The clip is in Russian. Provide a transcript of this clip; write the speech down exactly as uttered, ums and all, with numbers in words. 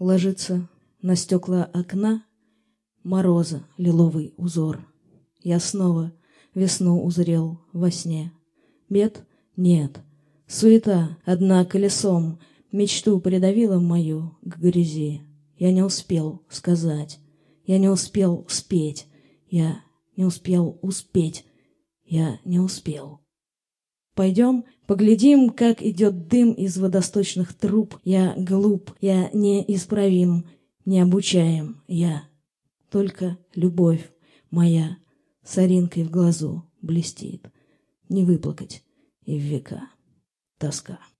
Ложится на стекла окна мороза лиловый узор. Я снова весну узрел во сне. Бед нет, суета одна колесом мечту придавила мою к грязи. Я не успел сказать, я не успел спеть, я не успел успеть, я не успел. Пойдем, поглядим, как идет дым из водосточных труб. Я глуп, я неисправим, необучаем я. Только любовь моя соринкой в глазу блестит. Не выплакать и в века тоска.